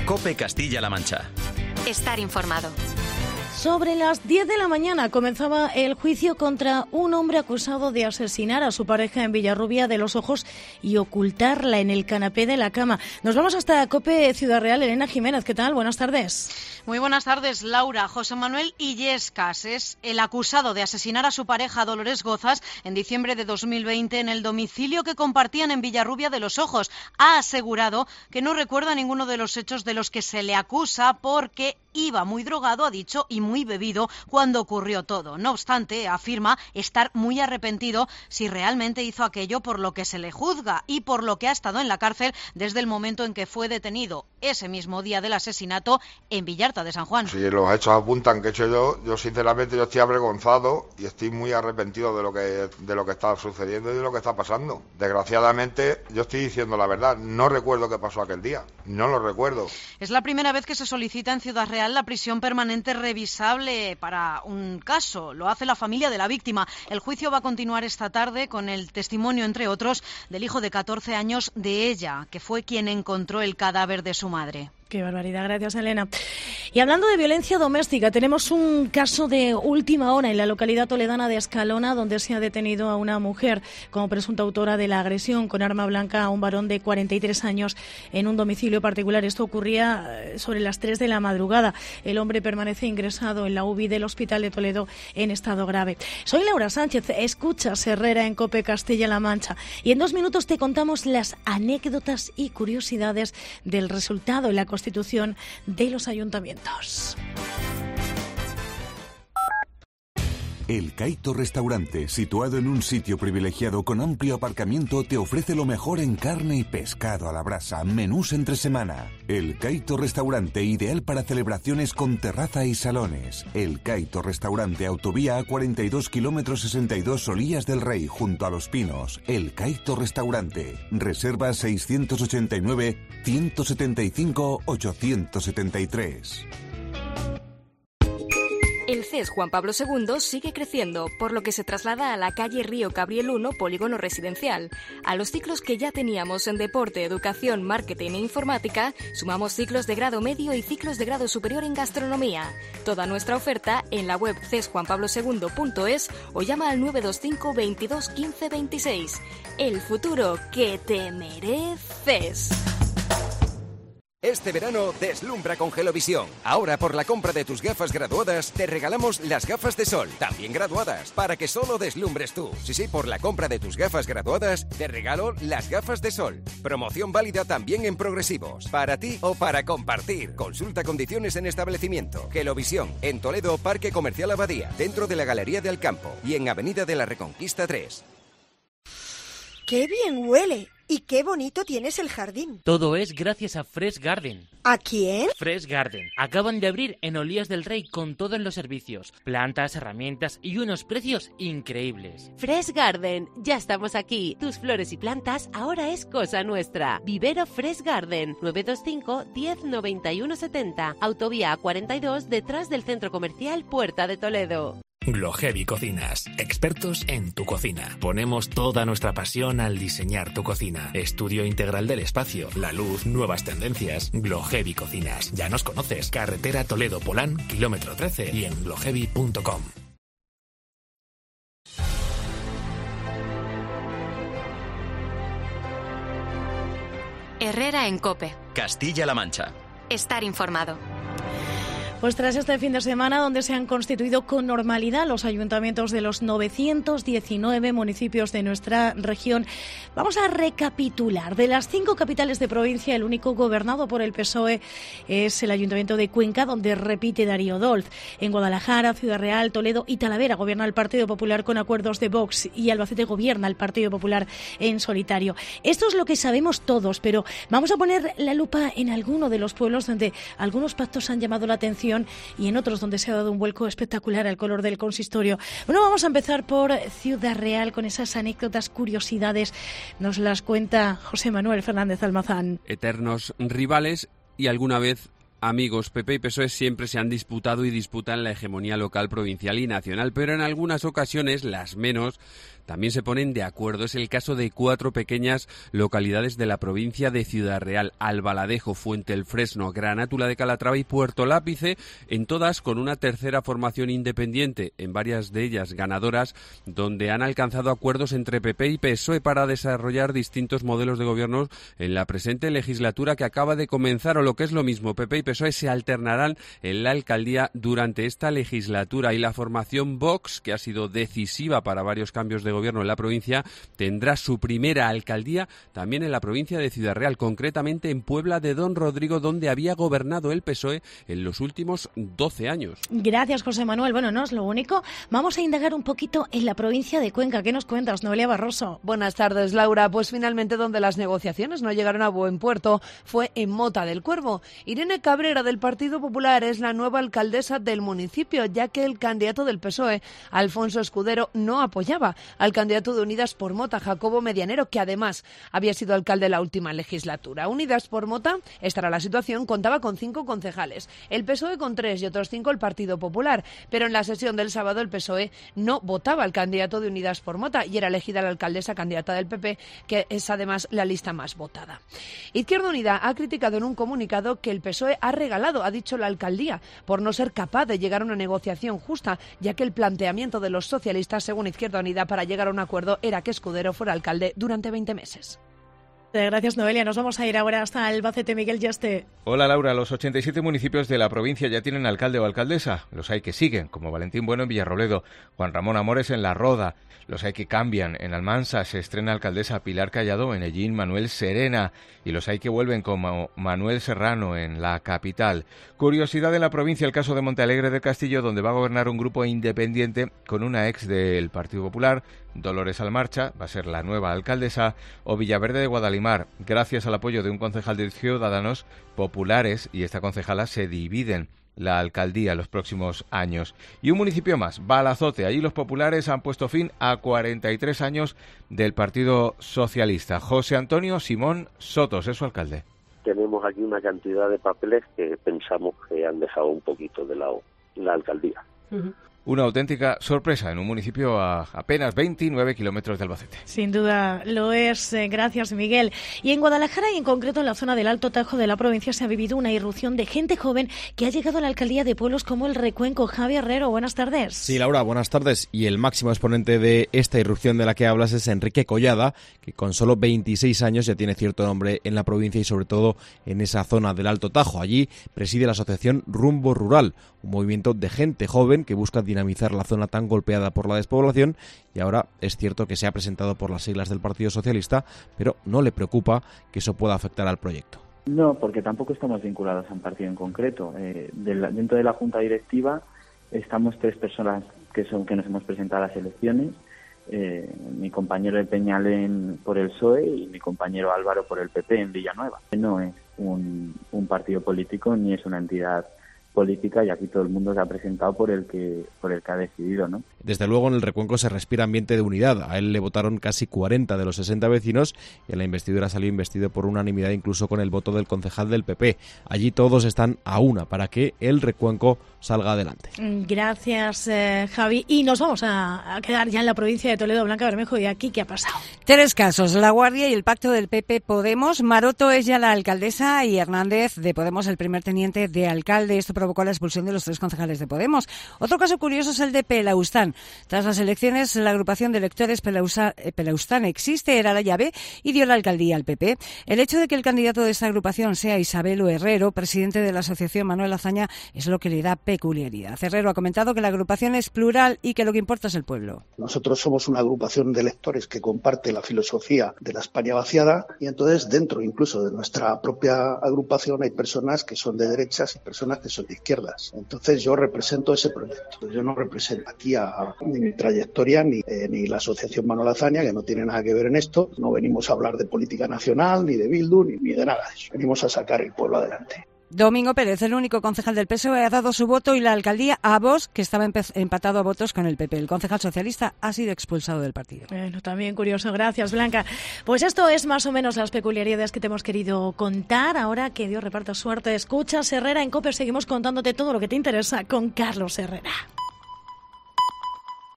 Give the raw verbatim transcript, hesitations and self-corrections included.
COPE Castilla-La Mancha. Estar informado. Sobre las diez de la mañana comenzaba el juicio contra un hombre acusado de asesinar a su pareja en Villarrubia de los Ojos y ocultarla en el canapé de la cama. Nos vamos hasta COPE Ciudad Real. Elena Jiménez, ¿qué tal? Buenas tardes. Muy buenas tardes, Laura. José Manuel Illescas es el acusado de asesinar a su pareja Dolores Gozas en diciembre de dos mil veinte en el domicilio que compartían en Villarrubia de los Ojos. Ha asegurado que no recuerda ninguno de los hechos de los que se le acusa porque iba muy drogado, ha dicho, y muy bebido cuando ocurrió todo. No obstante, afirma estar muy arrepentido si realmente hizo aquello por lo que se le juzga y por lo que ha estado en la cárcel desde el momento en que fue detenido ese mismo día del asesinato en Villarta de San Juan. Si los hechos apuntan que he hecho yo, yo sinceramente yo estoy avergonzado y estoy muy arrepentido de lo que de lo que está sucediendo y de lo que está pasando. Desgraciadamente, yo estoy diciendo la verdad, no recuerdo qué pasó aquel día, no lo recuerdo. Es la primera vez que se solicita en Ciudad Real la prisión permanente revisable para un caso. Lo hace la familia de la víctima. El juicio va a continuar esta tarde con el testimonio, entre otros, del hijo de catorce años de ella, que fue quien encontró el cadáver de su madre. Qué barbaridad, gracias Elena. Y hablando de violencia doméstica, tenemos un caso de última hora en la localidad toledana de Escalona, donde se ha detenido a una mujer como presunta autora de la agresión con arma blanca a un varón de cuarenta y tres años en un domicilio particular. Esto ocurría sobre las tres de la madrugada. El hombre permanece ingresado en la U B I del Hospital de Toledo en estado grave. Soy Laura Sánchez, escuchas Herrera en COPE Castilla-La Mancha y en dos minutos te contamos las anécdotas y curiosidades del resultado en la Constitución de los ayuntamientos. El Caito Restaurante, situado en un sitio privilegiado con amplio aparcamiento, te ofrece lo mejor en carne y pescado a la brasa, menús entre semana. El Caito Restaurante, ideal para celebraciones con terraza y salones. El Caito Restaurante, autovía A cuarenta y dos kilómetros sesenta y dos Solías del Rey, junto a Los Pinos. El Caito Restaurante. Reserva seiscientos ochenta y nueve, ciento setenta y cinco, ochocientos setenta y tres. El C E S Juan Pablo segundo sigue creciendo, por lo que se traslada a la calle Río Cabriel uno, polígono residencial. A los ciclos que ya teníamos en deporte, educación, marketing e informática, sumamos ciclos de grado medio y ciclos de grado superior en gastronomía. Toda nuestra oferta en la web c e s juan pablo segundo punto es o llama al nueve dos cinco, veintidós, quince, veintiséis. El futuro que te mereces. Este verano deslumbra con Gelovisión. Ahora por la compra de tus gafas graduadas te regalamos las gafas de sol, también graduadas, para que solo deslumbres tú. Sí, sí, por la compra de tus gafas graduadas te regalo las gafas de sol. Promoción válida también en progresivos, para ti o para compartir. Consulta condiciones en establecimiento. Gelovisión, en Toledo, Parque Comercial Abadía, dentro de la Galería de Alcampo y en Avenida de la Reconquista tres. ¡Qué bien huele! Y qué bonito tienes el jardín. Todo es gracias a Fresh Garden. ¿A quién? Fresh Garden. Acaban de abrir en Olías del Rey con todos los servicios, plantas, herramientas y unos precios increíbles. Fresh Garden. Ya estamos aquí. Tus flores y plantas ahora es cosa nuestra. Vivero Fresh Garden. nueve dos cinco, diez, noventa y uno, setenta. Autovía A cuarenta y dos, detrás del Centro Comercial Puerta de Toledo. Glohevi Cocinas, expertos en tu cocina. Ponemos toda nuestra pasión al diseñar tu cocina. Estudio integral del espacio, la luz, nuevas tendencias. Glohevi Cocinas. Ya nos conoces. Carretera Toledo Polán, kilómetro trece y en glohevi punto com. Herrera en COPE. Castilla-La Mancha. Estar informado. Pues tras este fin de semana, donde se han constituido con normalidad los ayuntamientos de los novecientos diecinueve municipios de nuestra región, vamos a recapitular. De las cinco capitales de provincia, el único gobernado por el P S O E es el Ayuntamiento de Cuenca, donde repite Darío Dolz. En Guadalajara, Ciudad Real, Toledo y Talavera gobierna el Partido Popular con acuerdos de Vox y Albacete gobierna el Partido Popular en solitario. Esto es lo que sabemos todos, pero vamos a poner la lupa en alguno de los pueblos donde algunos pactos han llamado la atención y en otros donde se ha dado un vuelco espectacular al color del consistorio. Bueno, vamos a empezar por Ciudad Real con esas anécdotas, curiosidades. Nos las cuenta José Manuel Fernández Almazán. Eternos rivales y alguna vez amigos. P P y P S O E siempre se han disputado y disputan la hegemonía local, provincial y nacional, pero en algunas ocasiones, las menos, también se ponen de acuerdo. Es el caso de cuatro pequeñas localidades de la provincia de Ciudad Real: Albaladejo, Fuente el Fresno, Granátula de Calatrava y Puerto Lápice, en todas con una tercera formación independiente, en varias de ellas ganadoras, donde han alcanzado acuerdos entre P P y P S O E para desarrollar distintos modelos de gobierno en la presente legislatura que acaba de comenzar, o lo que es lo mismo, P P y P S O E se alternarán en la alcaldía durante esta legislatura, y la formación Vox, que ha sido decisiva para varios cambios de gobierno en la provincia, tendrá su primera alcaldía también en la provincia de Ciudad Real, concretamente en Puebla de Don Rodrigo, donde había gobernado el P S O E en los últimos doce años. Gracias, José Manuel. Bueno, no es lo único. Vamos a indagar un poquito en la provincia de Cuenca. ¿Qué nos cuentas, Noelia Barroso? Buenas tardes, Laura. Pues finalmente donde las negociaciones no llegaron a buen puerto fue en Mota del Cuervo. Irene Cabrera, del Partido Popular, es la nueva alcaldesa del municipio, ya que el candidato del P S O E, Alfonso Escudero, no apoyaba al candidato de Unidas por Mota, Jacobo Medianero, que además había sido alcalde la última legislatura. Unidas por Mota, esta era la situación, contaba con cinco concejales, el P S O E con tres y otros cinco el Partido Popular, pero en la sesión del sábado el P S O E no votaba al candidato de Unidas por Mota y era elegida la alcaldesa candidata del P P, que es además la lista más votada. Izquierda Unida ha criticado en un comunicado que el P S O E ha regalado, ha dicho, la alcaldía por no ser capaz de llegar a una negociación justa, ya que el planteamiento de los socialistas, según Izquierda Unida, para llegar a un acuerdo era que Escudero fuera alcalde durante veinte meses. Gracias, Noelia. Nos vamos a ir ahora hasta Albacete. Miguel Yaste. Hola, Laura. Los ochenta y siete municipios de la provincia ya tienen alcalde o alcaldesa. Los hay que siguen, como Valentín Bueno en Villarrobledo, Juan Ramón Amores en La Roda. Los hay que cambian. En Almansa se estrena alcaldesa Pilar Callado, en Ellín Manuel Serena. Y los hay que vuelven como Manuel Serrano en la capital. Curiosidad de la provincia, el caso de Montealegre del Castillo, donde va a gobernar un grupo independiente con una ex del Partido Popular, Dolores Almarcha, va a ser la nueva alcaldesa, o Villaverde de Guadalimar, gracias al apoyo de un concejal de Ciudadanos Populares, y esta concejala se dividen la alcaldía en los próximos años. Y un municipio más, Balazote. Allí los populares han puesto fin a cuarenta y tres años del Partido Socialista. José Antonio Simón Sotos es su alcalde. Tenemos aquí una cantidad de papeles que pensamos que han dejado un poquito de lado la alcaldía. Uh-huh. Una auténtica sorpresa en un municipio a apenas veintinueve kilómetros de Albacete. Sin duda lo es. Gracias, Miguel. Y en Guadalajara, y en concreto en la zona del Alto Tajo de la provincia, se ha vivido una irrupción de gente joven que ha llegado a la alcaldía de pueblos como el Recuenco. Javi Herrero, buenas tardes. Sí, Laura, buenas tardes. Y el máximo exponente de esta irrupción de la que hablas es Enrique Collada, que con solo veintiséis años ya tiene cierto nombre en la provincia y sobre todo en esa zona del Alto Tajo. Allí preside la asociación Rumbo Rural, un movimiento de gente joven que busca dinamizar la zona tan golpeada por la despoblación, y ahora es cierto que se ha presentado por las siglas del Partido Socialista, pero no le preocupa que eso pueda afectar al proyecto. No, porque tampoco estamos vinculados a un partido en concreto. Eh, de la, dentro de la Junta Directiva estamos tres personas que son que nos hemos presentado a las elecciones, eh, mi compañero de Peñalén por el P S O E y mi compañero Álvaro por el P P en Villanueva. No es un, un partido político ni es una entidad política, y aquí todo el mundo se ha presentado por el que por el que ha decidido, ¿no? Desde luego en el Recuenco se respira ambiente de unidad. A él le votaron casi cuarenta de los sesenta vecinos y en la investidura salió investido por unanimidad, incluso con el voto del concejal del P P. Allí todos están a una para que el Recuenco salga adelante. Gracias, eh, Javi. Y nos vamos a, a quedar ya en la provincia de Toledo. Blanca Bermejo, ¿y aquí qué ha pasado? Tres casos: La Guardia y el pacto del P P Podemos. Maroto es ya la alcaldesa y Hernández de Podemos el primer teniente de alcalde. Esto provocó la expulsión de los tres concejales de Podemos. Otro caso curioso es el de Pelaustán. Tras las elecciones, la agrupación de electores Pelausa, Pelaustán Existe era la llave y dio la alcaldía al P P. El hecho de que el candidato de esta agrupación sea Isabelo Herrero, presidente de la asociación Manuel Azaña, es lo que le da peculiaridad. Herrero ha comentado que la agrupación es plural y que lo que importa es el pueblo. Nosotros somos una agrupación de electores que comparte la filosofía de la España vaciada, y entonces dentro incluso de nuestra propia agrupación hay personas que son de derechas y personas que son de izquierdas. Entonces yo represento ese proyecto. Yo no represento aquí a, a ni mi trayectoria ni, eh, ni la asociación Manuel Azaña, que no tiene nada que ver en esto. No venimos a hablar de política nacional, ni de Bildu, ni, ni de nada de eso. Venimos a sacar el pueblo adelante. Domingo Pérez, el único concejal del P S O E, ha dado su voto y la alcaldía a Vox, que estaba empatado a votos con el P P. El concejal socialista ha sido expulsado del partido. Bueno, también curioso. Gracias, Blanca. Pues esto es más o menos las peculiaridades que te hemos querido contar. Ahora que Dios reparta suerte, escuchas Herrera en COPE. Seguimos contándote todo lo que te interesa con Carlos Herrera.